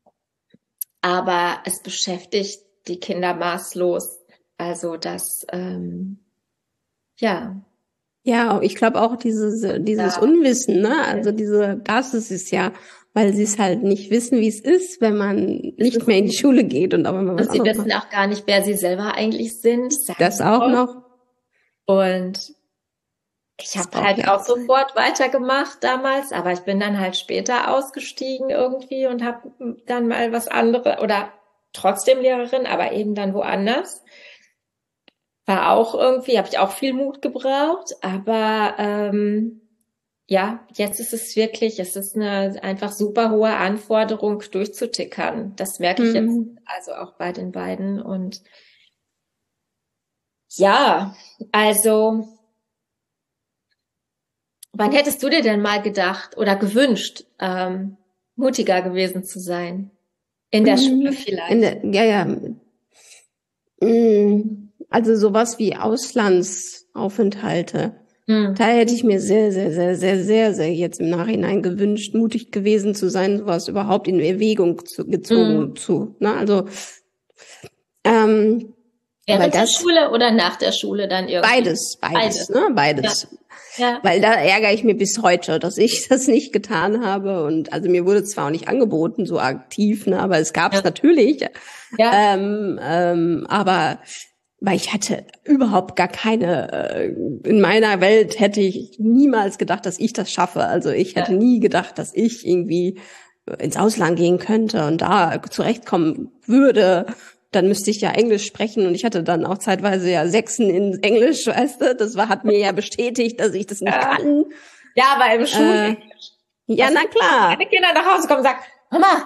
Aber es beschäftigt die Kinder maßlos. Also das, ähm, ja, Ja, ich glaube auch dieses, dieses Ja. Unwissen, ne? Also diese, das ist es ja, weil sie es halt nicht wissen, wie es ist, wenn man nicht mehr in die Schule geht und auch wenn man was Und sie anderes wissen macht. auch gar nicht, wer sie selber eigentlich sind, sagen Das sie auch oft. noch. Und ich Das habe braucht halt ja auch sofort weitergemacht damals, aber ich bin dann halt später ausgestiegen irgendwie und habe dann mal was anderes oder trotzdem Lehrerin, aber eben dann woanders. War auch irgendwie, habe ich auch viel Mut gebraucht, aber ähm, ja, jetzt ist es wirklich, es ist eine einfach super hohe Anforderung durchzutickern. Das merke ich jetzt Hm. also auch bei den beiden und ja, also wann hättest du dir denn mal gedacht oder gewünscht, ähm, mutiger gewesen zu sein? In der Schule Mhm. In vielleicht. der, ja, ja. Mm, Also sowas wie Auslandsaufenthalte. Hm. Da hätte ich mir sehr, sehr, sehr, sehr, sehr, sehr jetzt im Nachhinein gewünscht, mutig gewesen zu sein, sowas überhaupt in Erwägung zu, gezogen Hm. zu. Ne? Also ähm, weil Während der das Schule oder nach der Schule dann irgendwie? beides, beides, Beides. ne, beides. Ja. Weil da ärgere ich mich bis heute, dass ich das nicht getan habe. Und also mir wurde zwar auch nicht angeboten, so aktiv, ne, aber es gab es Ja. natürlich. Ja. Ähm, ähm, aber weil ich hatte überhaupt gar keine, äh, in meiner Welt hätte ich niemals gedacht, dass ich das schaffe. Also ich hätte Ja. nie gedacht, dass ich irgendwie ins Ausland gehen könnte und da zurechtkommen würde. Dann müsste ich ja Englisch sprechen und ich hatte dann auch zeitweise ja Sechsen in Englisch, weißt du. Das war, hat mir ja bestätigt, dass ich das nicht Ja. kann. Ja, aber im Äh, Schulenglisch. ja, Dass na klar. meine Kinder nach Hause kommen und sagen, Mama,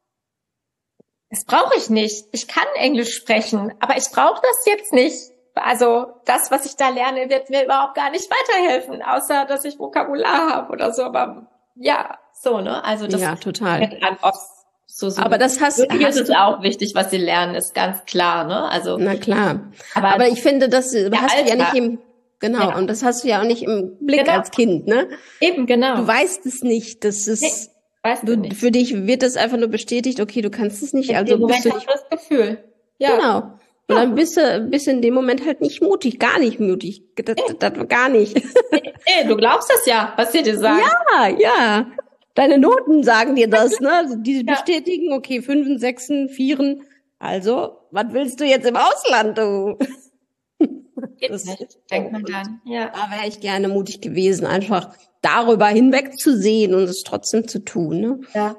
das brauche ich nicht. Ich kann Englisch sprechen, aber ich brauche das jetzt nicht. Also das, was ich da lerne, wird mir überhaupt gar nicht weiterhelfen, außer dass ich Vokabular habe oder so. Aber ja, so, ne? Also das Ja, total. wird an oft so so. Aber das hast, Wirklich ist hast es du, auch wichtig, was sie lernen, ist ganz klar, ne? Also, na klar. aber, Aber ich finde, das hast du ja nicht Alltag. im, genau, Ja. und das hast du ja auch nicht im Blick Genau. als Kind, ne? Eben, genau. Du weißt es nicht, das ist, Nee, weißt du du, nicht. für dich wird das einfach nur bestätigt, okay, du kannst es nicht, In also dem bist Moment du hast nicht, du das Gefühl. Ja. genau. Und Ja. dann bist du, bist du in dem Moment halt nicht mutig, gar nicht mutig, das, das, das gar nicht. Nee, nee, du glaubst es ja, was sie dir sagen. Ja, ja. Deine Noten sagen dir das, ne? Also die Ja. bestätigen, okay, Fünfen, Sechsen, Vieren. Also, was willst du jetzt im Ausland, du? Geht Das- nicht, denkt man dann. Ja. Da wäre ich gerne mutig gewesen, einfach darüber hinwegzusehen und es trotzdem zu tun, ne? Ja.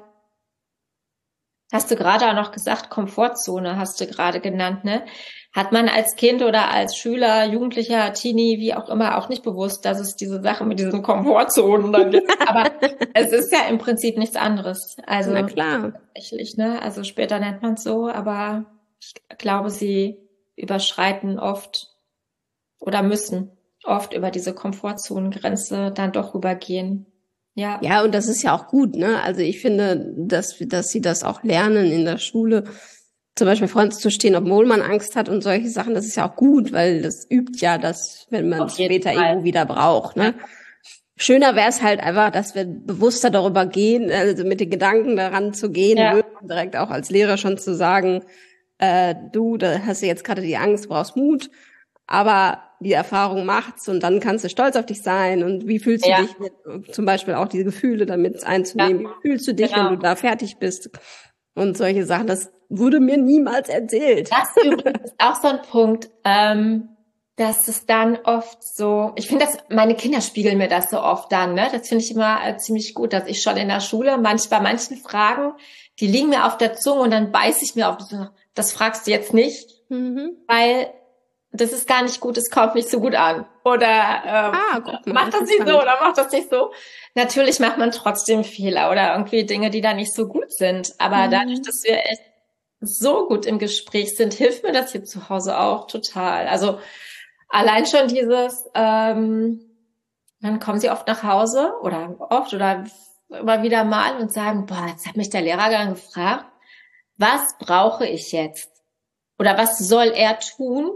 Hast du gerade auch noch gesagt, Komfortzone hast du gerade genannt, ne? Hat man als Kind oder als Schüler, Jugendlicher, Teenie, wie auch immer, auch nicht bewusst, dass es diese Sache mit diesen Komfortzonen dann gibt. Aber es ist ja im Prinzip nichts anderes. Also Na klar. tatsächlich, ne? Also später nennt man es so, aber ich glaube, sie überschreiten oft oder müssen oft über diese Komfortzonengrenze dann doch rübergehen. Ja. Ja, und das ist ja auch gut, ne? Also ich finde, dass, dass sie das auch lernen in der Schule, zum Beispiel vor uns zu stehen, obwohl man Angst hat und solche Sachen, das ist ja auch gut, weil das übt ja das, wenn man Auf es jeden später Fall. irgendwo wieder braucht, ne? Schöner wäre es halt einfach, dass wir bewusster darüber gehen, also mit den Gedanken daran zu gehen, Ja. wirklich direkt auch als Lehrer schon zu sagen, äh, du, da hast du jetzt gerade die Angst, brauchst Mut, aber die Erfahrung macht's und dann kannst du stolz auf dich sein und wie fühlst du Ja. dich mit, zum Beispiel auch diese Gefühle damit einzunehmen, Ja. wie fühlst du dich, Genau. wenn du da fertig bist und solche Sachen, das wurde mir niemals erzählt. Das übrigens ist auch so ein Punkt, ähm, dass es dann oft so, ich finde das, meine Kinder spiegeln mir das so oft dann, ne? Das finde ich immer äh, ziemlich gut, dass ich schon in der Schule manch, bei manchen Fragen, die liegen mir auf der Zunge und dann beiß ich mir auf, so, das fragst du jetzt nicht, Mhm. weil das ist gar nicht gut, es kommt nicht so gut an. Oder ähm, Ah, guck mal, macht das nicht so interessant. oder macht das nicht so. Natürlich macht man trotzdem Fehler oder irgendwie Dinge, die da nicht so gut sind. Aber Mhm. dadurch, dass wir echt so gut im Gespräch sind, hilft mir das hier zu Hause auch total. Also allein schon dieses, ähm, dann kommen sie oft nach Hause oder oft oder immer wieder mal und sagen, boah, jetzt hat mich der Lehrer dann gefragt, was brauche ich jetzt? Oder was soll er tun,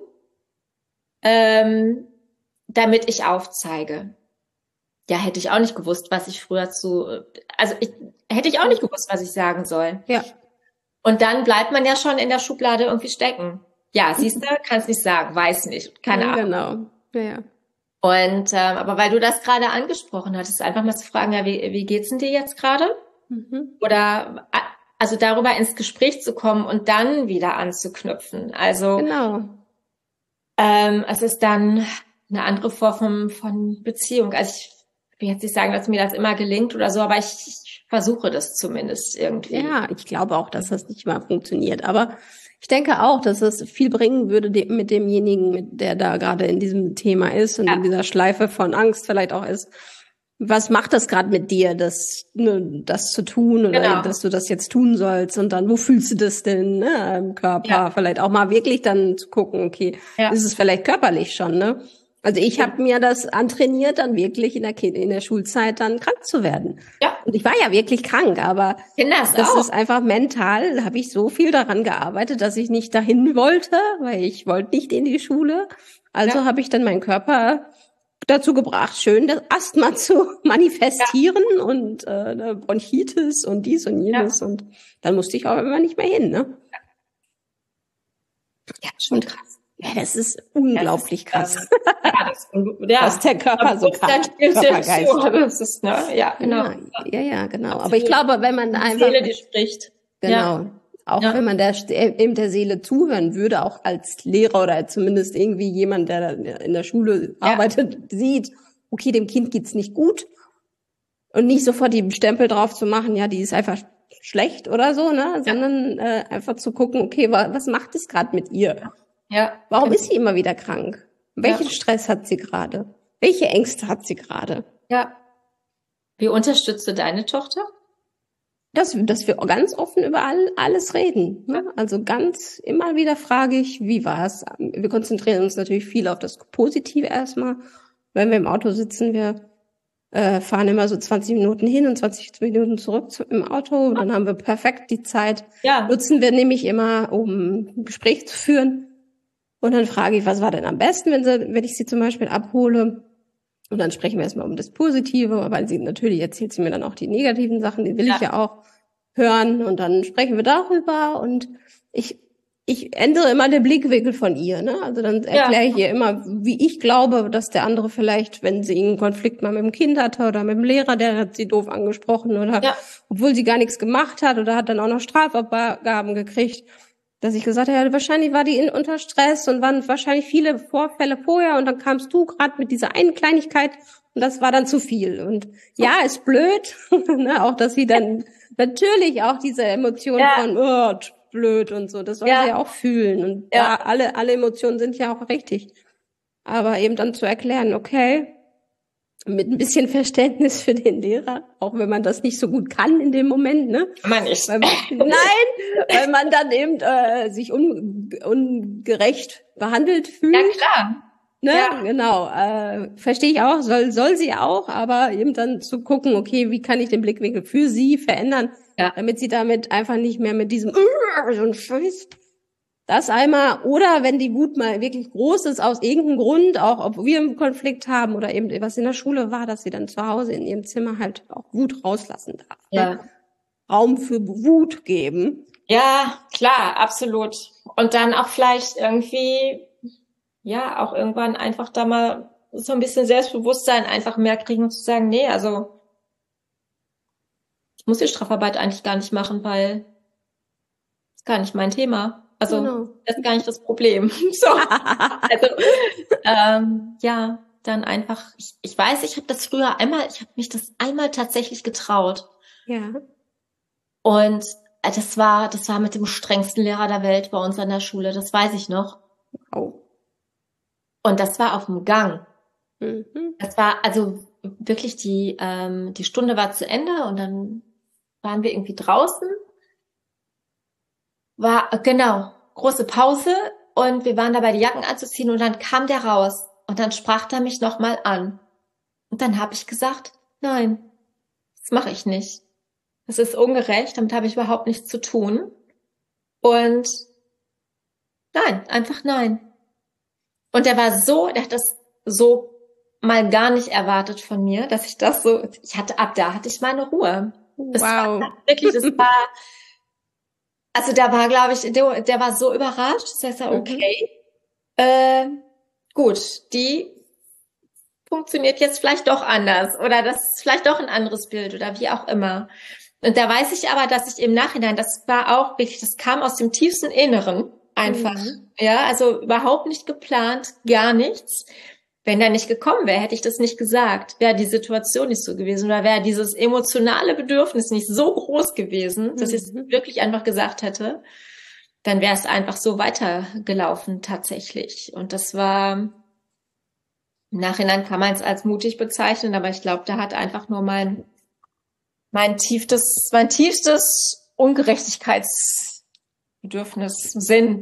ähm, damit ich aufzeige? Ja, hätte ich auch nicht gewusst, was ich früher zu, also ich, hätte ich auch nicht gewusst, was ich sagen soll. Ja. Und dann bleibt man ja schon in der Schublade irgendwie stecken. Ja, siehst du, kannst nicht sagen, weiß nicht, keine Ja, Ahnung. genau. Ja, ja. Und ähm, aber weil du das gerade angesprochen hattest, einfach mal zu fragen, ja, wie, wie geht's denn dir jetzt gerade? Mhm. Oder also darüber ins Gespräch zu kommen und dann wieder anzuknüpfen. Also Genau. ähm, es ist dann eine andere Form von Beziehung. Also ich will jetzt nicht sagen, dass mir das immer gelingt oder so, aber ich, ich versuche das zumindest irgendwie. Ja, ich glaube auch, dass das nicht immer funktioniert. Aber ich denke auch, dass es viel bringen würde de- mit demjenigen, mit der da gerade in diesem Thema ist und Ja. in dieser Schleife von Angst vielleicht auch ist. Was macht das gerade mit dir, das, ne, das zu tun oder Genau. dass du das jetzt tun sollst? Und dann, wo fühlst du das denn, ne, im Körper? Ja. Vielleicht auch mal wirklich dann zu gucken, okay, Ja. ist es vielleicht körperlich schon, ne? Also ich Ja. habe mir das antrainiert, dann wirklich in der Kind in der Schulzeit dann krank zu werden. Ja. Und ich war ja wirklich krank, aber Ich kenn das das auch. ist einfach mental, habe ich so viel daran gearbeitet, dass ich nicht dahin wollte, weil ich wollte nicht in die Schule. Also Ja. habe ich dann meinen Körper dazu gebracht, schön das Asthma zu manifestieren ja. und äh, Bronchitis und dies und jenes. Ja. Und dann musste ich auch immer nicht mehr hin, ne? Ja, schon krass. Ja, das ist unglaublich das krass. ist, ähm, ja, das, ja. Was der Körper so kann. Körpergeist. Das ist, ne? Ja, genau. Ja, ja, ja, genau. Aber ich glaube, wenn man die einfach... Seele, die spricht. Genau. Ja. Auch ja. wenn man der, eben der Seele zuhören würde, auch als Lehrer oder zumindest irgendwie jemand, der in der Schule ja. arbeitet, sieht, okay, dem Kind geht's nicht gut. Und nicht sofort die Stempel drauf zu machen, ja, die ist einfach schlecht oder so, ne? Ja. Sondern äh, einfach zu gucken, okay, wa was macht es gerade mit ihr? Ja. Warum ist sie immer wieder krank? Welchen ja. Stress hat sie gerade? Welche Ängste hat sie gerade? Ja. Wie unterstützt du deine Tochter? Dass, dass wir ganz offen über all, alles reden. Ne? Also ganz immer wieder frage ich, wie war's? Wir konzentrieren uns natürlich viel auf das Positive erstmal. Wenn wir im Auto sitzen, wir äh, fahren immer so zwanzig Minuten hin und zwanzig Minuten zurück zu, im Auto. Dann haben wir perfekt die Zeit. Ja. Nutzen wir nämlich immer, um ein Gespräch zu führen. Und dann frage ich, was war denn am besten, wenn, sie, wenn ich sie zum Beispiel abhole? Und dann sprechen wir erstmal um das Positive, weil sie natürlich erzählt sie mir dann auch die negativen Sachen, die will ja. ich ja auch hören. Und dann sprechen wir darüber und ich ich ändere immer den Blickwinkel von ihr. Ne? Also dann erkläre ja. ich ihr immer, wie ich glaube, dass der andere vielleicht, wenn sie einen Konflikt mal mit dem Kind hatte oder mit dem Lehrer, der hat sie doof angesprochen oder ja. obwohl sie gar nichts gemacht hat oder hat dann auch noch Strafabgaben gekriegt, dass ich gesagt habe, ja, wahrscheinlich war die in, unter Stress und waren wahrscheinlich viele Vorfälle vorher und dann kamst du gerade mit dieser einen Kleinigkeit und das war dann zu viel. Und ja, ist blöd, ne? Auch dass sie dann natürlich auch diese Emotion ja. von oh, blöd und so, das soll ja. sie auch fühlen. Und ja, da alle alle Emotionen sind ja auch richtig. Aber eben dann zu erklären, okay, mit ein bisschen Verständnis für den Lehrer, auch wenn man das nicht so gut kann in dem Moment, ne? Man nicht. Weil man, nein, weil man dann eben äh, sich un, ungerecht behandelt fühlt. Ja, klar. Ne? Ja. Genau, äh, verstehe ich auch, soll soll sie auch, aber eben dann zu gucken, okay, wie kann ich den Blickwinkel für sie verändern, ja. damit sie damit einfach nicht mehr mit diesem so ein Scheiß das einmal, oder wenn die Wut mal wirklich groß ist, aus irgendeinem Grund, auch ob wir einen Konflikt haben oder eben was in der Schule war, dass sie dann zu Hause in ihrem Zimmer halt auch Wut rauslassen darf. Ja. Ne? Raum für Wut geben. Ja, klar, absolut. Und dann auch vielleicht irgendwie, ja, auch irgendwann einfach da mal so ein bisschen Selbstbewusstsein einfach mehr kriegen und zu sagen, nee, also ich muss die Strafarbeit eigentlich gar nicht machen, weil ist gar nicht mein Thema. Also genau. Das ist gar nicht das Problem. So. Also ähm, ja, dann einfach. Ich, ich weiß, ich habe das früher einmal, ich habe mich das einmal tatsächlich getraut. Ja. Und das war, das war mit dem strengsten Lehrer der Welt bei uns an der Schule. Das weiß ich noch. Oh. Und das war auf dem Gang. Mhm. Das war also wirklich die ähm, die Stunde war zu Ende und dann waren wir irgendwie draußen. War, genau, große Pause und wir waren dabei, die Jacken anzuziehen und dann kam der raus und dann sprach er mich nochmal an. Und dann habe ich gesagt, nein, das mache ich nicht. Das ist ungerecht, damit habe ich überhaupt nichts zu tun. Und nein, einfach nein. Und der war so, der hat das so mal gar nicht erwartet von mir, dass ich das so, ich hatte, ab da hatte ich meine Ruhe. Das wow. war wirklich, das war, also da war, glaube ich, der, der war so überrascht, dass er sagt, okay, mhm. äh, gut, die funktioniert jetzt vielleicht doch anders oder das ist vielleicht doch ein anderes Bild oder wie auch immer. Und da weiß ich aber, dass ich im Nachhinein, das war auch wirklich, das kam aus dem tiefsten Inneren einfach. Mhm. Ja, also überhaupt nicht geplant, gar nichts. Wenn er nicht gekommen wäre, hätte ich das nicht gesagt. Wäre die Situation nicht so gewesen oder wäre dieses emotionale Bedürfnis nicht so groß gewesen, dass mhm. ich es wirklich einfach gesagt hätte, dann wäre es einfach so weitergelaufen tatsächlich. Und das war, im Nachhinein kann man es als mutig bezeichnen, aber ich glaube, da hat einfach nur mein, mein tiefstes, mein tiefstes Ungerechtigkeitsbedürfnis, Sinn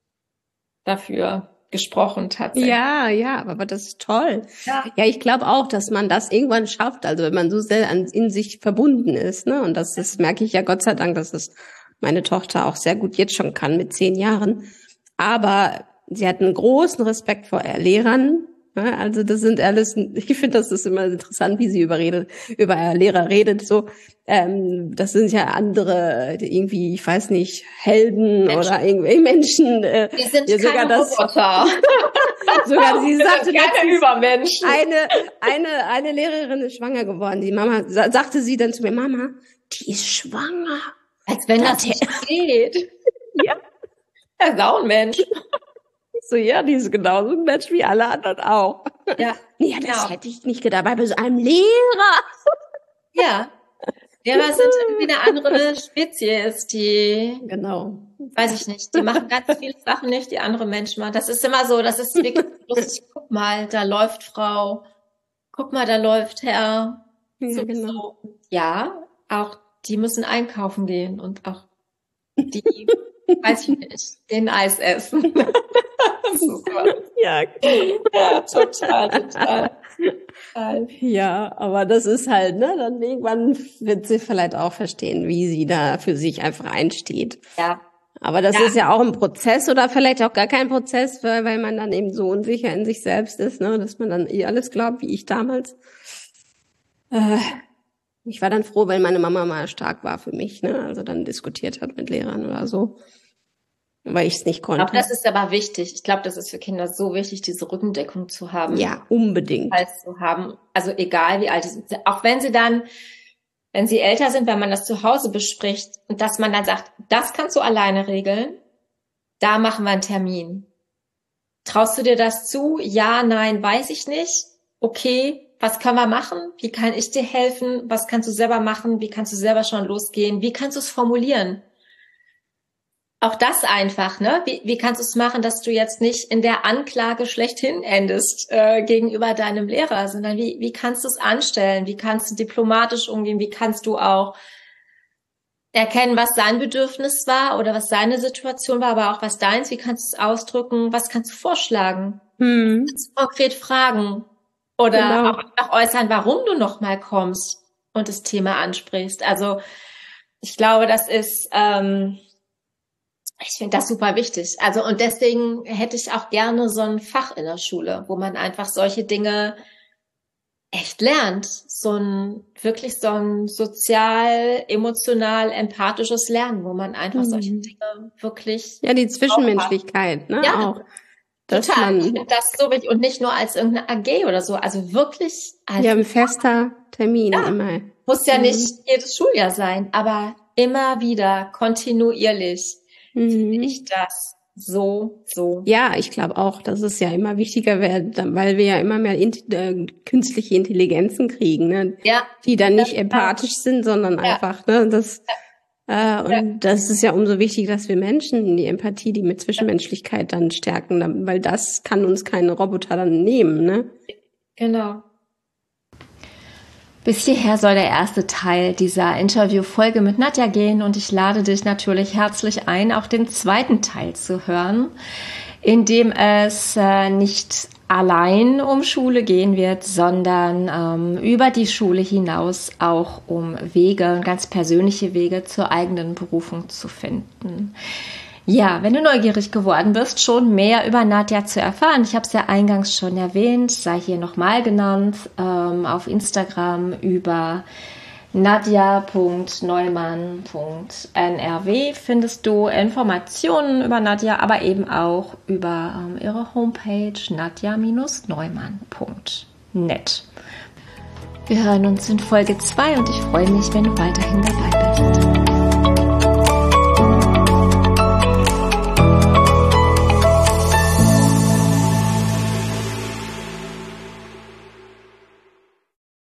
dafür gesprochen tatsächlich. Ja, ja, aber das ist toll. Ja, ja, ich glaube auch, dass man das irgendwann schafft, also wenn man so sehr an, in sich verbunden ist, ne? Und das, das merke ich ja Gott sei Dank, dass das meine Tochter auch sehr gut jetzt schon kann mit zehn Jahren. Aber sie hat einen großen Respekt vor Lehrern. Ne? Also das sind alles, ich finde, das ist immer interessant, wie sie über, redet, über Lehrer redet. So, ähm, das sind ja andere, irgendwie, ich weiß nicht, Helden Menschen. Oder irgendwelche Menschen. Äh, die sind ja, keine sogar das, Roboter. sogar sie sagte, keine Übermenschen. Eine, eine, eine Lehrerin ist schwanger geworden. Die Mama sagte sie dann zu mir, Mama, die ist schwanger. Als wenn das, das nicht geht. Ja. Er ist auch ein Mensch. So, ja, die ist genauso ein Mensch wie alle anderen auch. Ja. Ja, das genau. hätte ich nicht gedacht, aber bei so einem Lehrer. Ja. Lehrer sind irgendwie eine andere Spezies, die, genau. weiß ich nicht, die machen ganz viele Sachen nicht, die andere Menschen machen. Das ist immer so, das ist wirklich lustig. Guck mal, da läuft Frau. Guck mal, da läuft Herr. Ja, so, genau. So. Ja, auch die müssen einkaufen gehen und auch die, weiß ich nicht, den Eis essen. Super. Ja, ja, total, total, total. Ja, aber das ist halt, ne, dann irgendwann wird sie vielleicht auch verstehen, wie sie da für sich einfach einsteht. Ja. Aber das ja. ist ja auch ein Prozess oder vielleicht auch gar kein Prozess, weil, weil man dann eben so unsicher in sich selbst ist, ne, dass man dann eh alles glaubt, wie ich damals. Äh, Ich war dann froh, weil meine Mama mal stark war für mich, ne? Also dann diskutiert hat mit Lehrern oder so, weil ich es nicht konnte. Ich glaube, das ist aber wichtig. Ich glaube, das ist für Kinder so wichtig, diese Rückendeckung zu haben. Ja, unbedingt. Zu haben. Also egal wie alt sie sind. Auch wenn sie dann, wenn sie älter sind, wenn man das zu Hause bespricht und dass man dann sagt, das kannst du alleine regeln, da machen wir einen Termin. Traust du dir das zu? Ja, nein, weiß ich nicht. Okay. Was können wir machen? Wie kann ich dir helfen? Was kannst du selber machen? Wie kannst du selber schon losgehen? Wie kannst du es formulieren? Auch das einfach, ne? Wie, wie kannst du es machen, dass du jetzt nicht in der Anklage schlechthin endest äh, gegenüber deinem Lehrer, sondern wie, wie kannst du es anstellen? Wie kannst du diplomatisch umgehen? Wie kannst du auch erkennen, was sein Bedürfnis war oder was seine Situation war, aber auch was deins? Wie kannst du es ausdrücken? Was kannst du vorschlagen? Hm. Kannst du konkret fragen? Oder genau. auch einfach äußern, warum du nochmal kommst und das Thema ansprichst. Also ich glaube, das ist, ähm, ich finde das super wichtig. Also und deswegen hätte ich auch gerne so ein Fach in der Schule, wo man einfach solche Dinge echt lernt. So ein, wirklich so ein sozial, emotional, empathisches Lernen, wo man einfach mhm. solche Dinge wirklich... Ja, die Zwischenmenschlichkeit, ne, ja. auch. Total, ich finde das so wichtig und nicht nur als irgendeine A G oder so, also wirklich als ja, ein fester Termin ja, immer. Muss ja mhm. nicht jedes Schuljahr sein, aber immer wieder kontinuierlich mhm. finde ich das so, so. Ja, ich glaube auch, dass es ja immer wichtiger wird, weil wir ja immer mehr in, äh, künstliche Intelligenzen kriegen, ne? Ja. Die dann nicht empathisch sind, sondern ja. einfach, ne, das ja. Äh, und ja. das ist ja umso wichtiger, dass wir Menschen die Empathie, die mit Zwischenmenschlichkeit dann stärken, weil das kann uns kein Roboter dann nehmen, ne? Genau. Bis hierher soll der erste Teil dieser Interviewfolge mit Nadja gehen und ich lade dich natürlich herzlich ein, auch den zweiten Teil zu hören, in dem es äh, nicht allein um Schule gehen wird, sondern ähm, über die Schule hinaus auch um Wege, ganz persönliche Wege zur eigenen Berufung zu finden. Ja, wenn du neugierig geworden bist, schon mehr über Nadja zu erfahren, ich habe es ja eingangs schon erwähnt, sei hier nochmal genannt, ähm, auf Instagram über nadja punkt neumann punkt n r w findest du Informationen über Nadja, aber eben auch über ähm, ihre Homepage nadja Bindestrich neumann punkt nett. Wir hören uns in Folge zwei und ich freue mich, wenn du weiterhin dabei bist.